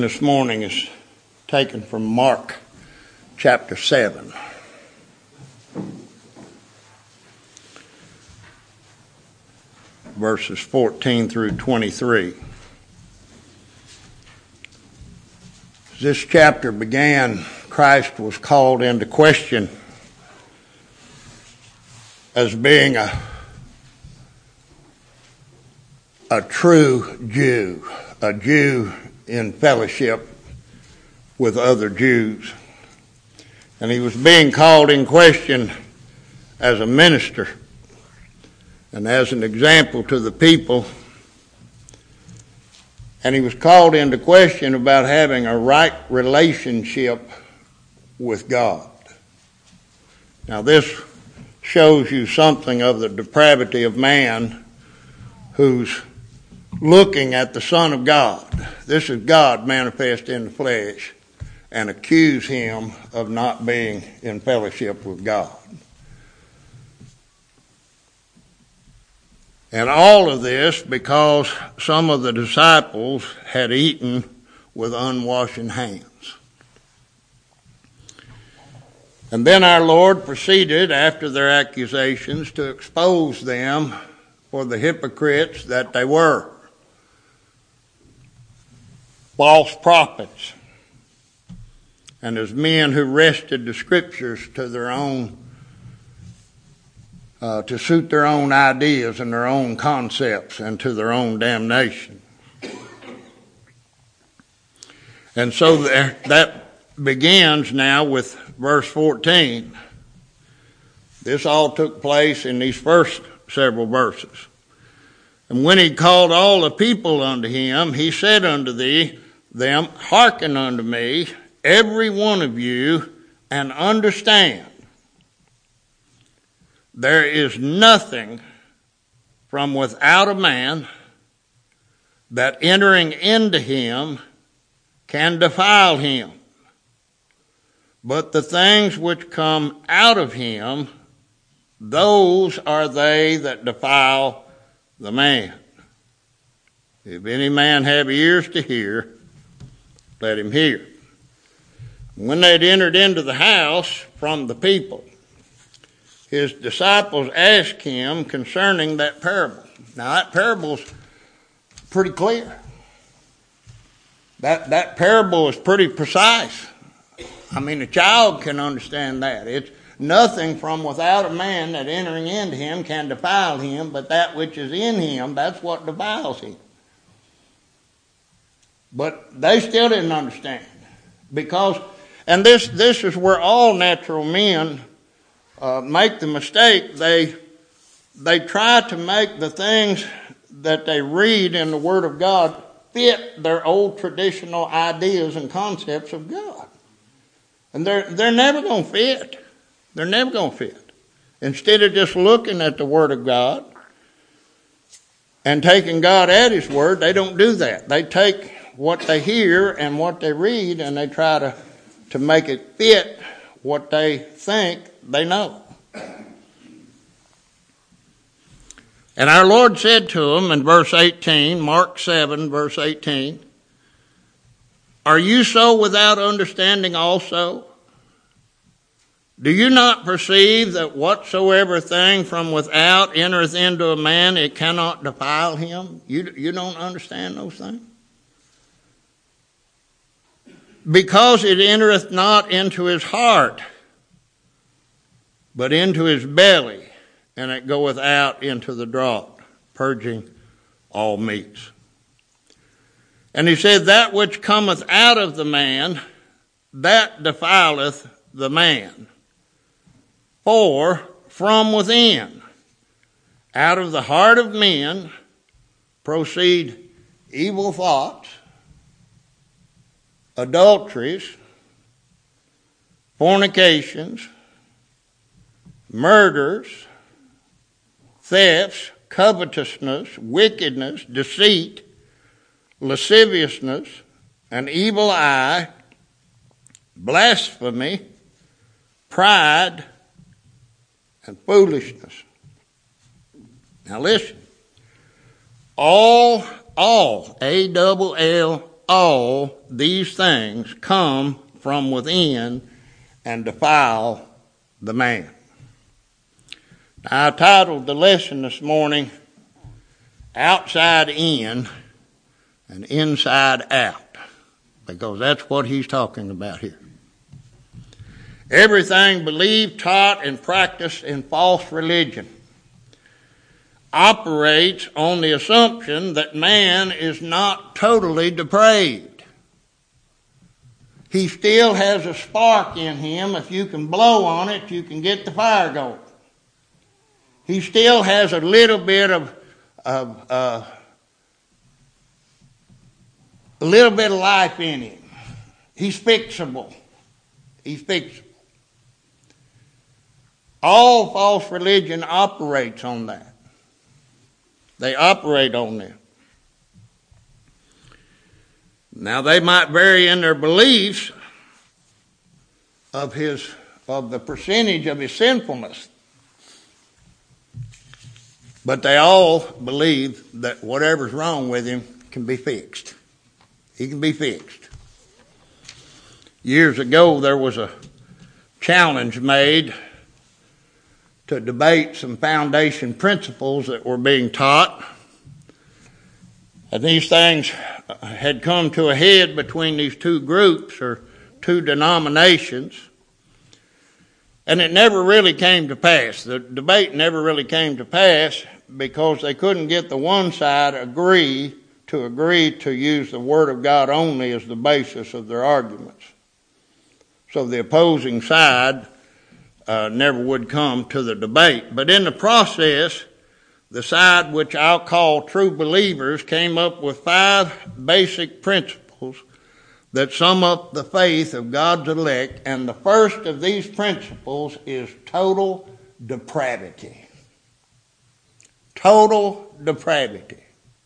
this morning is taken from Mark chapter 7. Verses 14 through 23. As this chapter began, Christ was called into question as being a true Jew, a Jew in fellowship with other Jews. And he was being called in question as a minister and as an example to the people. And he was called into question about having a right relationship with God. Now this shows you something of the depravity of man who's looking at the Son of God. This is God manifest in the flesh, and accuse him of not being in fellowship with God. And all of this because some of the disciples had eaten with unwashed hands. And then our Lord proceeded, after their accusations, to expose them for the hypocrites that they were. False prophets. And as men who wrested the scriptures to their own to suit their own ideas and their own concepts and to their own damnation. And so that begins now with verse 14. This all took place in these first several verses. And when he called all the people unto him, he said unto them, Hearken unto me, every one of you, and understand. There is nothing from without a man that entering into him can defile him. But the things which come out of him, those are they that defile the man. If any man have ears to hear, let him hear. When they had entered into the house from the people, his disciples asked him concerning that parable. Now that parable's pretty clear. That parable is pretty precise. I mean, a child can understand that. It's nothing from without a man that entering into him can defile him, but that which is in him, that's what defiles him. But they still didn't understand. And this is where all natural men make the mistake. They try to make the things that they read in the Word of God fit their old traditional ideas and concepts of God. And they're never going to fit. They're never going to fit. Instead of just looking at the Word of God and taking God at His Word, they don't do that. They take what they hear and what they read and they try to make it fit what they think they know. And our Lord said to them in verse 18, Mark 7, verse 18, Are you so without understanding also? Do you not perceive that whatsoever thing from without entereth into a man, it cannot defile him? You don't understand those things? Because it entereth not into his heart, but into his belly, and it goeth out into the draught, purging all meats. And he said, That which cometh out of the man, that defileth the man. For from within, out of the heart of men, proceed evil thoughts, adulteries, fornications, murders, thefts, covetousness, wickedness, deceit, lasciviousness, an evil eye, blasphemy, pride, and foolishness. Now listen, all, A-double-L, all these things come from within and defile the man. Now, I titled the lesson this morning, Outside In and Inside Out, because that's what he's talking about here. Everything believed, taught, and practiced in false religion operates on the assumption that man is not totally depraved. He still has a spark in him. If you can blow on it, you can get the fire going. He still has a little bit of life in him. He's fixable. He's fixable. All false religion operates on that. They operate on that. Now, they might vary in their beliefs of the percentage of his sinfulness, but they all believe that whatever's wrong with him can be fixed. He can be fixed. Years ago, there was a challenge made to debate some foundation principles that were being taught. And these things had come to a head between these two groups or two denominations. And it never really came to pass. The debate never really came to pass because they couldn't get the one side agree to use the Word of God only as the basis of their arguments. So the opposing side never would come to the debate. But in the process, the side which I'll call true believers came up with 5 basic principles that sum up the faith of God's elect. And the first of these principles is total depravity. Total depravity.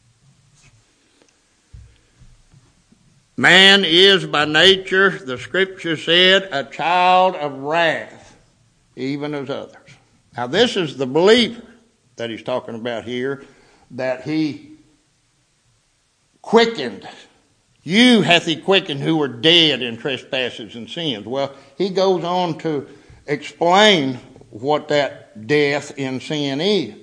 Man is by nature, the Scripture said, a child of wrath, even as others. Now, this is the believer that he's talking about here, that he quickened. You hath he quickened who were dead in trespasses and sins. Well, he goes on to explain what that death in sin is.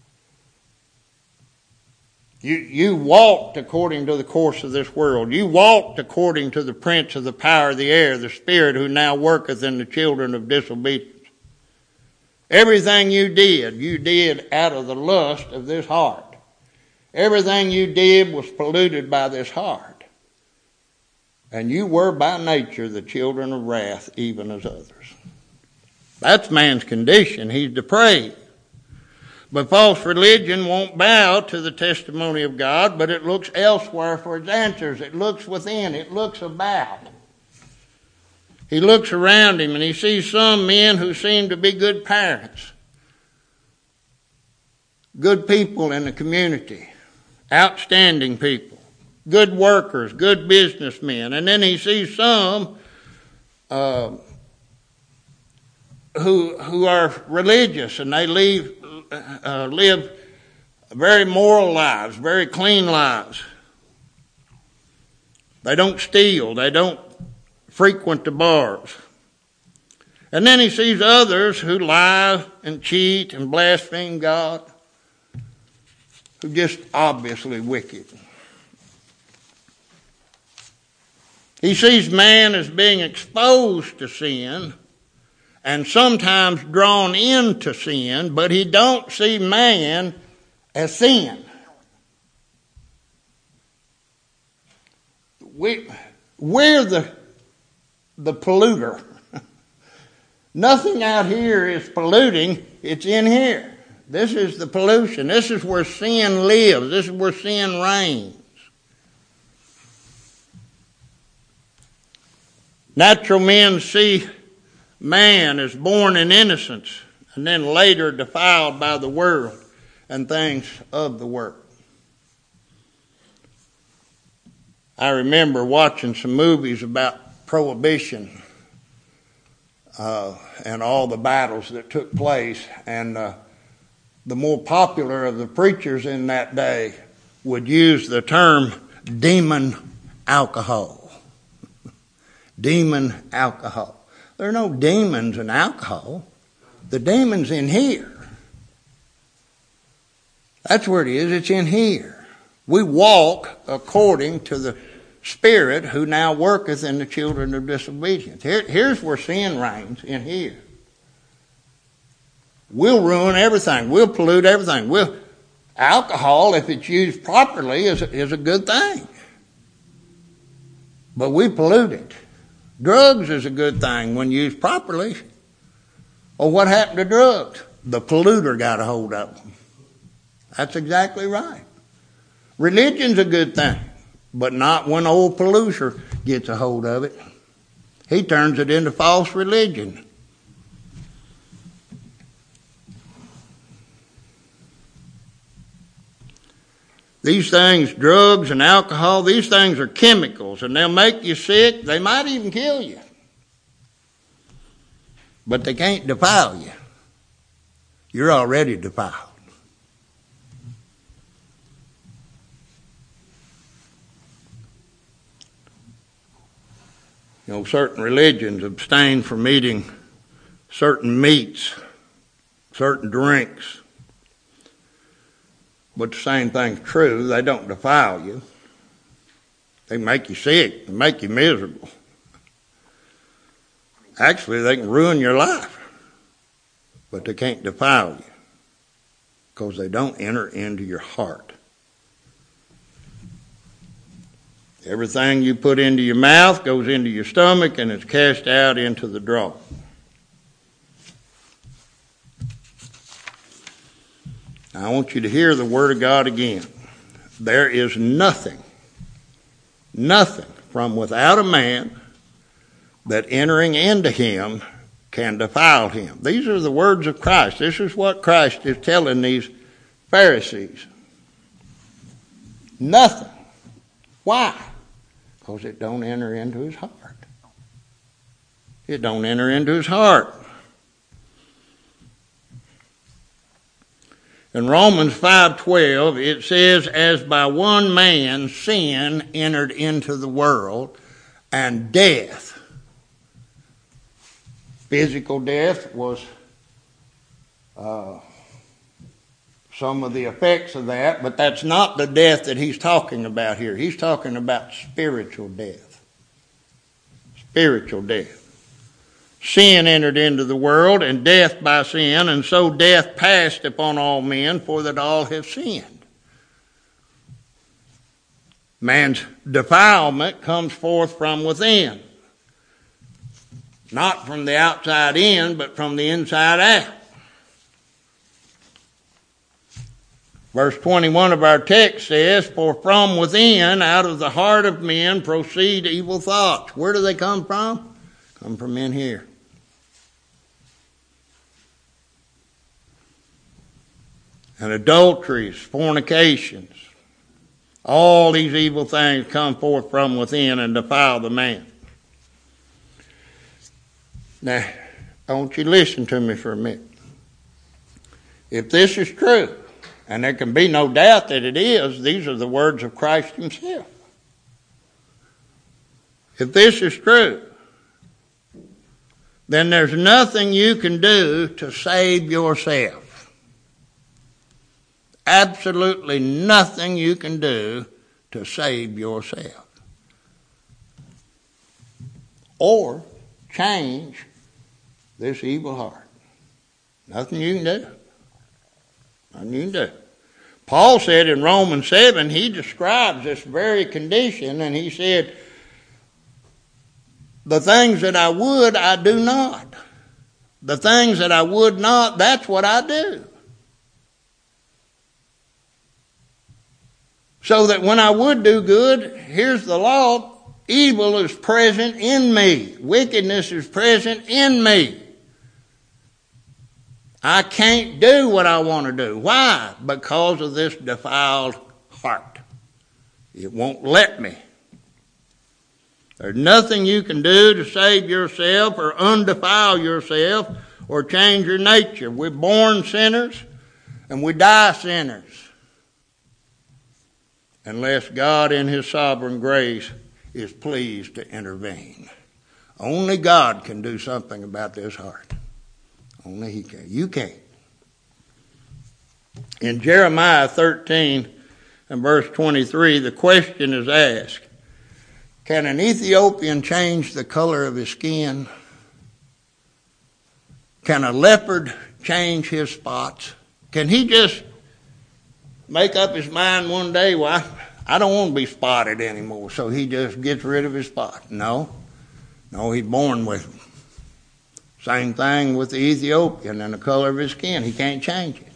You walked according to the course of this world. You walked according to the prince of the power of the air, the spirit who now worketh in the children of disobedience. Everything you did out of the lust of this heart. Everything you did was polluted by this heart. And you were by nature the children of wrath, even as others. That's man's condition. He's depraved. But false religion won't bow to the testimony of God, but it looks elsewhere for its answers. It looks within. It looks about. He looks around him and he sees some men who seem to be good parents, good people in the community, outstanding people, good workers, good businessmen. And then he sees some who are religious and they live very moral lives, very clean lives. They don't steal. They don't frequent the bars. And then he sees others who lie and cheat and blaspheme God, who are just obviously wicked. He sees man as being exposed to sin and sometimes drawn into sin, but he don't see man as sin. We're the polluter. Nothing out here is polluting. It's in here. This is the pollution. This is where sin lives. This is where sin reigns. Natural men see man as born in innocence and then later defiled by the world and things of the world. I remember watching some movies about Prohibition and all the battles that took place, and the more popular of the preachers in that day would use the term demon alcohol. Demon alcohol. There are no demons in alcohol. The demon's in here. That's where it is. It's in here. We walk according to the Spirit who now worketh in the children of disobedience. Here's where sin reigns, in here. We'll ruin everything. We'll pollute everything. Alcohol, if it's used properly, is a good thing. But we pollute it. Drugs is a good thing when used properly. Well, what happened to drugs? The polluter got a hold of them. That's exactly right. Religion's a good thing, but not when old polluter gets a hold of it. He turns it into false religion. These things, drugs and alcohol, these things are chemicals, and they'll make you sick. They might even kill you. But they can't defile you. You're already defiled. You know, certain religions abstain from eating certain meats, certain drinks. But the same thing's true. They don't defile you. They make you sick. They make you miserable. Actually, they can ruin your life. But they can't defile you because they don't enter into your heart. Everything you put into your mouth goes into your stomach and is cast out into the draw. Now, I want you to hear the Word of God again. There is nothing from without a man that entering into him can defile him. These are the words of Christ. This is what Christ is telling these Pharisees. Nothing. Why? Because it don't enter into his heart. It don't enter into his heart. In Romans 5:12, it says, as by one man sin entered into the world, and death. Physical death was some of the effects of that, but that's not the death that he's talking about here. He's talking about spiritual death. Spiritual death. Sin entered into the world, and death by sin, and so death passed upon all men, for that all have sinned. Man's defilement comes forth from within. Not from the outside in, but from the inside out. Verse 21 of our text says, for from within, out of the heart of men, proceed evil thoughts. Where do they come from? Come from in here. And adulteries, fornications, all these evil things come forth from within and defile the man. Now, I want you to listen to me for a minute. If this is true, and there can be no doubt that it is, these are the words of Christ himself. If this is true, then there's nothing you can do to save yourself. Absolutely nothing you can do to save yourself. Or change this evil heart. Nothing you can do. Nothing you can do. Paul said in Romans 7, he describes this very condition, and he said, the things that I would, I do not. The things that I would not, that's what I do. So that when I would do good, here's the law, evil is present in me. Wickedness is present in me. I can't do what I want to do. Why? Because of this defiled heart. It won't let me. There's nothing you can do to save yourself or undefile yourself or change your nature. We're born sinners and we die sinners. Unless God in his sovereign grace is pleased to intervene. Only God can do something about this heart. Only He can. You can't. In Jeremiah 13 and verse 23, the question is asked, can an Ethiopian change the color of his skin? Can a leopard change his spots? Can he just make up his mind one day, well, I don't want to be spotted anymore, so he just gets rid of his spot? No, he's born with them. Same thing with the Ethiopian and the color of his skin. He can't change it.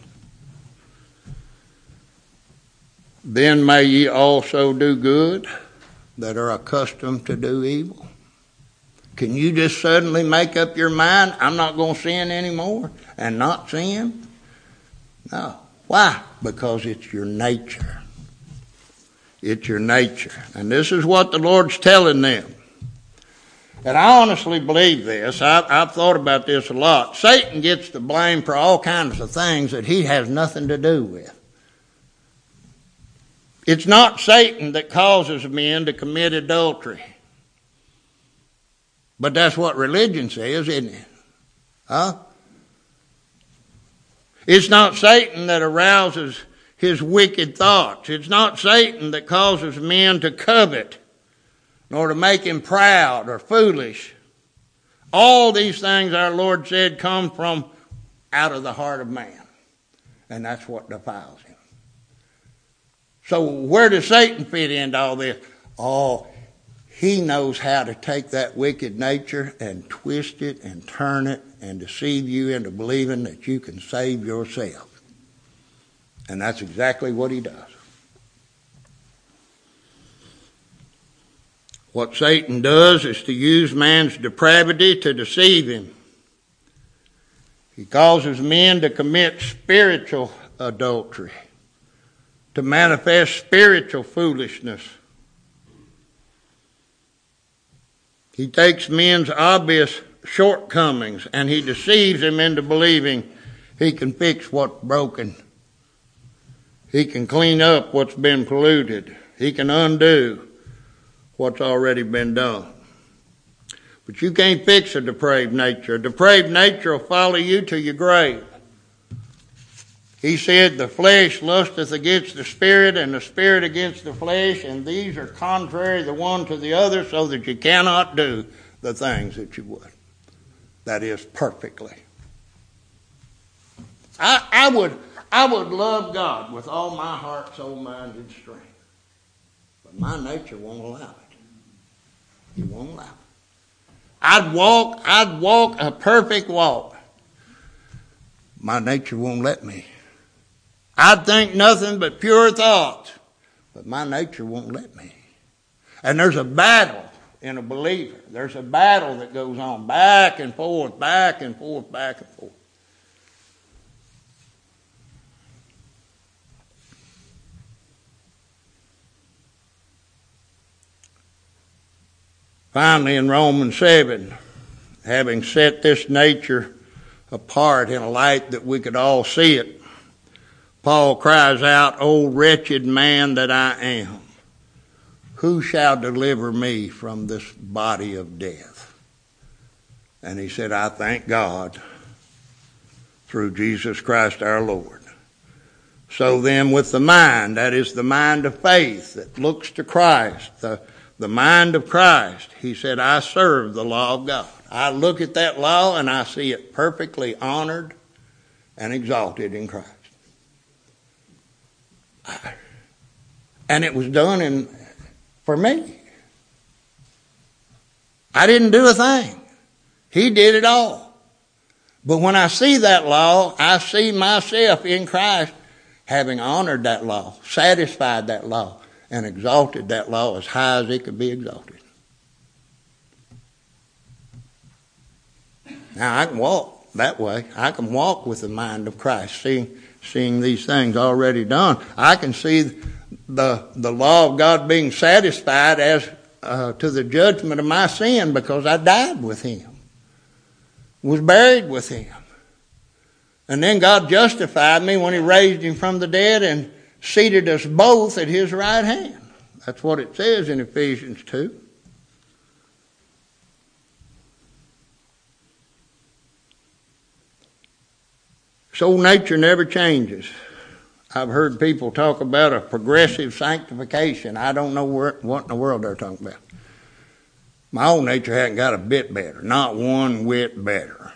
Then may ye also do good that are accustomed to do evil. Can you just suddenly make up your mind, I'm not going to sin anymore, and not sin? No. Why? Because it's your nature. It's your nature. And this is what the Lord's telling them. And I honestly believe this. I've thought about this a lot. Satan gets the blame for all kinds of things that he has nothing to do with. It's not Satan that causes men to commit adultery. But that's what religion says, isn't it? Huh? It's not Satan that arouses his wicked thoughts. It's not Satan that causes men to covet, nor to make him proud or foolish. All these things, our Lord said, come from out of the heart of man. And that's what defiles him. So where does Satan fit into all this? Oh, he knows how to take that wicked nature and twist it and turn it and deceive you into believing that you can save yourself. And that's exactly what he does. What Satan does is to use man's depravity to deceive him. He causes men to commit spiritual adultery, to manifest spiritual foolishness. He takes men's obvious shortcomings and he deceives them into believing he can fix what's broken. He can clean up what's been polluted. He can undo what's already been done. But you can't fix a depraved nature. A depraved nature will follow you to your grave. He said, the flesh lusteth against the spirit, and the spirit against the flesh, and these are contrary the one to the other, so that you cannot do the things that you would. That is, perfectly. I would love God with all my heart, soul, mind, and strength. But my nature won't allow it. He won't allow it. I'd walk a perfect walk. My nature won't let me. I'd think nothing but pure thoughts, but my nature won't let me. And there's a battle in a believer. There's a battle that goes on back and forth, back and forth, back and forth. Finally, in Romans 7, having set this nature apart in a light that we could all see it, Paul cries out, O wretched man that I am, who shall deliver me from this body of death? And he said, I thank God through Jesus Christ our Lord. So then with the mind, that is the mind of faith that looks to Christ, the mind of Christ, he said, I serve the law of God. I look at that law and I see it perfectly honored and exalted in Christ. And it was done for me. I didn't do a thing. He did it all. But when I see that law, I see myself in Christ having honored that law, satisfied that law, and exalted that law as high as it could be exalted. Now I can walk that way. I can walk with the mind of Christ, seeing these things already done. I can see the law of God being satisfied as to the judgment of my sin because I died with him, was buried with him. And then God justified me when he raised him from the dead and seated us both at his right hand. That's what it says in Ephesians 2. This old nature never changes. I've heard people talk about a progressive sanctification. I don't know what in the world they're talking about. My old nature hasn't got a bit better, not one whit better.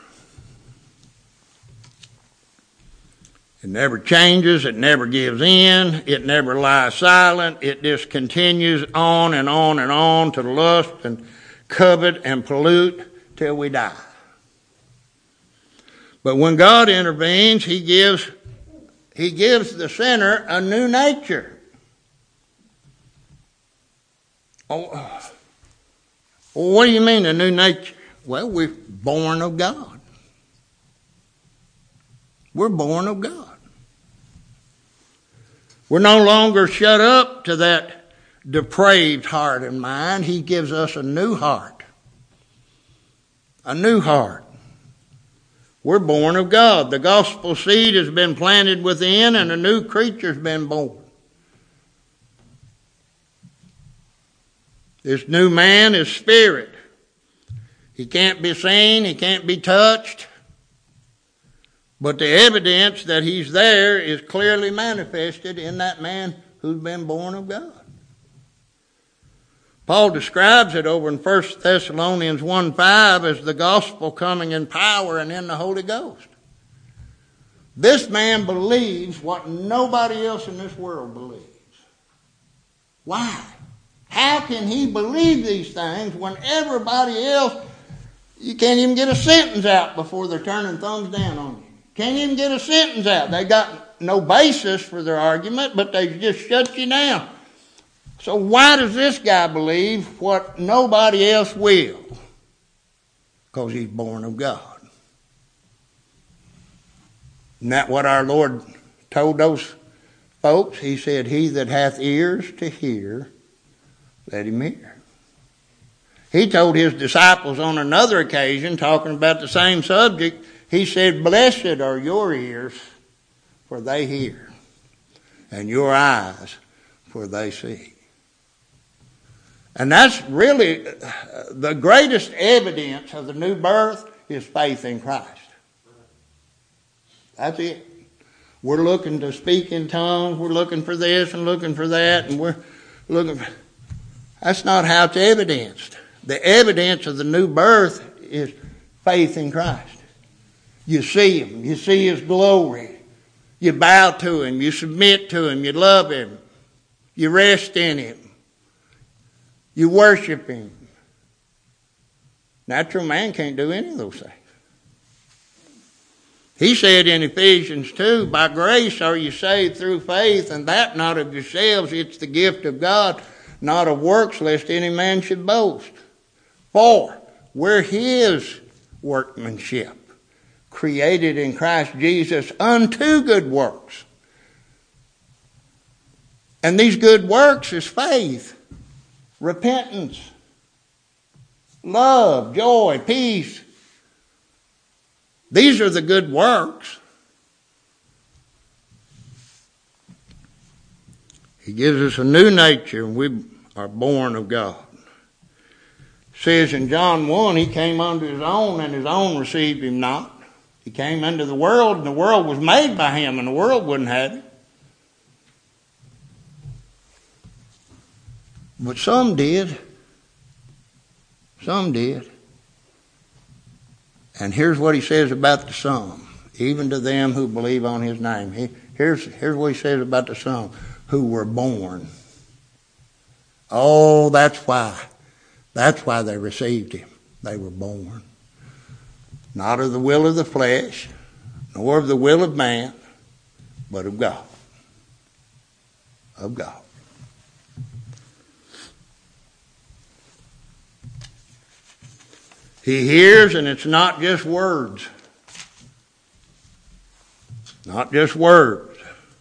It never changes, it never gives in, it never lies silent, it just continues on and on and on to lust and covet and pollute till we die. But when God intervenes, He gives the sinner a new nature. Oh, what do you mean a new nature? Well, we're born of God. We're born of God. We're no longer shut up to that depraved heart and mind. He gives us a new heart. A new heart. We're born of God. The gospel seed has been planted within and a new creature's been born. This new man is spirit. He can't be seen, he can't be touched. But the evidence that he's there is clearly manifested in that man who's been born of God. Paul describes it over in 1 Thessalonians 1:5 as the gospel coming in power and in the Holy Ghost. This man believes what nobody else in this world believes. Why? How can he believe these things when everybody else, you can't even get a sentence out before they're turning thumbs down on you? Can't even get a sentence out. They got no basis for their argument, but they just shut you down. So why does this guy believe what nobody else will? Because he's born of God. Isn't that what our Lord told those folks? He said, "He that hath ears to hear, let him hear." He told his disciples on another occasion, talking about the same subject, he said, "Blessed are your ears, for they hear, and your eyes, for they see." And that's really the greatest evidence of the new birth is faith in Christ. That's it. We're looking to speak in tongues, we're looking for this and looking for that, and we're looking for... That's not how it's evidenced. The evidence of the new birth is faith in Christ. You see Him. You see His glory. You bow to Him. You submit to Him. You love Him. You rest in Him. You worship Him. Natural man can't do any of those things. He said in Ephesians 2, "By grace are you saved through faith, and that not of yourselves, it's the gift of God, not of works, lest any man should boast. For we're His workmanship, created in Christ Jesus unto good works." And these good works is faith, repentance, love, joy, peace. These are the good works. He gives us a new nature, and we are born of God. It says in John 1, He came unto His own, and His own received Him not. He came into the world, and the world was made by Him, and the world wouldn't have Him. But some did. Some did. And here's what He says about the some. Even to them who believe on His name. Here's what He says about the some. Who were born. Oh, that's why. That's why they received Him. They were born. Not of the will of the flesh, nor of the will of man, but of God. Of God. He hears, and it's not just words. Not just words.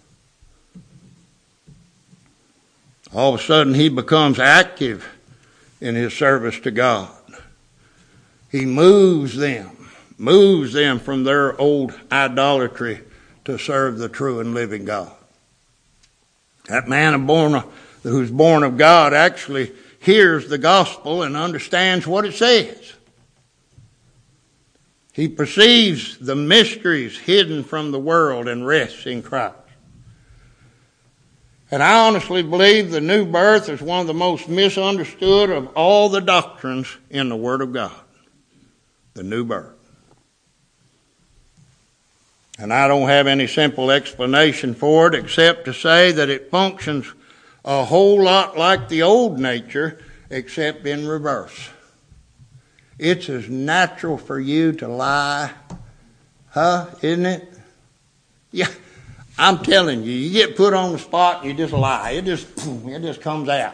All of a sudden, he becomes active in his service to God. He moves them from their old idolatry to serve the true and living God. That man who's born of God actually hears the gospel and understands what it says. He perceives the mysteries hidden from the world and rests in Christ. And I honestly believe the new birth is one of the most misunderstood of all the doctrines in the Word of God. The new birth. And I don't have any simple explanation for it except to say that it functions a whole lot like the old nature, except in reverse. It's as natural for you to lie, isn't it? Yeah, I'm telling you, you get put on the spot and you just lie. It just comes out.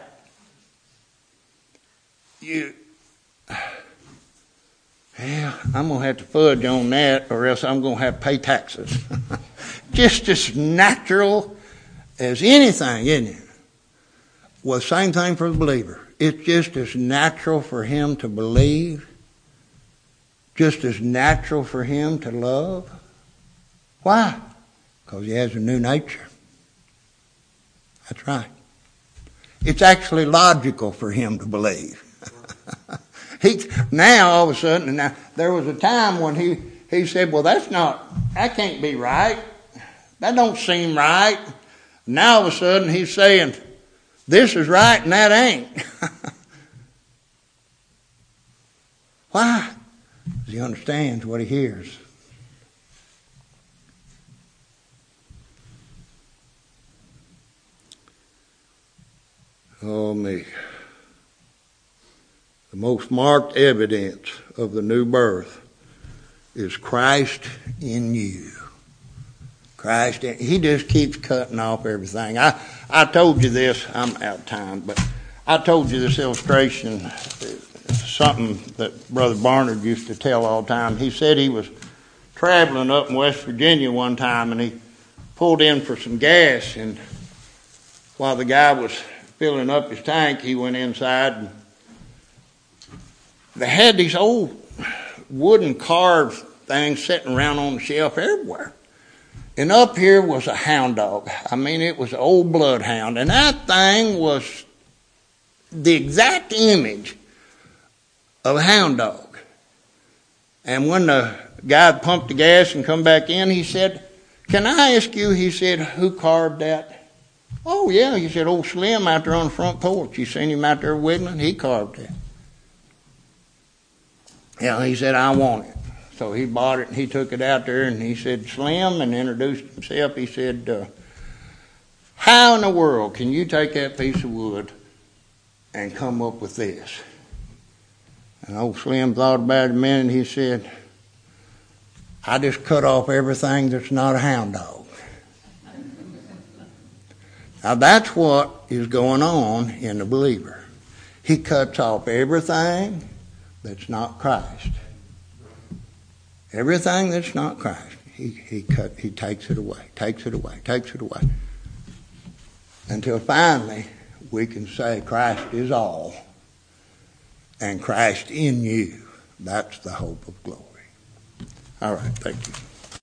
I'm going to have to fudge on that or else I'm going to have to pay taxes. Just as natural as anything, isn't it? Well, same thing for the believer. It's just as natural for him to believe, just as natural for him to love. Why? Because he has a new nature. That's right. It's actually logical for him to believe. Now, all of a sudden, now there was a time when he said, well, that can't be right. That don't seem right. Now, all of a sudden, he's saying, this is right and that ain't. Why? Because he understands what he hears. Oh, me. The most marked evidence of the new birth is Christ in you. He just keeps cutting off everything. I told you this, I'm out of time, but I told you this illustration, something that Brother Barnard used to tell all the time. He said he was traveling up in West Virginia one time and he pulled in for some gas, and while the guy was filling up his tank, he went inside and they had these old wooden carved things sitting around on the shelf everywhere. And up here was a hound dog. I mean, it was an old bloodhound. And that thing was the exact image of a hound dog. And when the guy pumped the gas and come back in, he said, can I ask you, he said, who carved that? Oh, yeah, he said, old Slim out there on the front porch. You seen him out there wiggling? He carved it. Yeah, he said, I want it. So he bought it and he took it out there and he said, Slim, and introduced himself. He said, how in the world can you take that piece of wood and come up with this? And old Slim thought about it a minute and he said, I just cut off everything that's not a hound dog. Now that's what is going on in the believer. He cuts off everything that's not Christ. Everything that's not Christ, he takes it away, takes it away, takes it away. Until finally we can say Christ is all and Christ in you. That's the hope of glory. All right, thank you.